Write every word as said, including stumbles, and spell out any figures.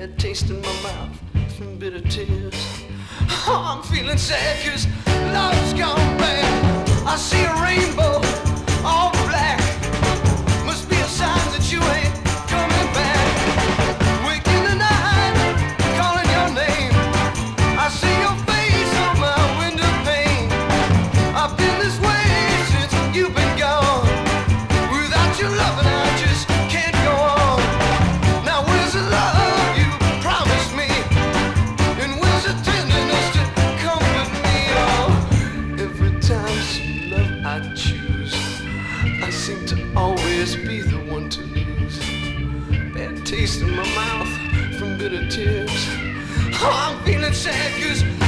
bad taste in my mouth from bitter tears. Oh, I'm feeling sad cause love's gone bad. I see a rainbow, all black. Must be a sign that you ain't coming back. Wake in the night, calling your name. I see your face on my window pane. I've been this way since you've been gone. Without your loving I just can't go on. Now where's the love you promised me? And where's the tenderness to comfort me? Oh, every time some love I choose, I seem to always be the one to lose. Bad taste in my mouth from bitter tears. Oh, I'm feeling sad cause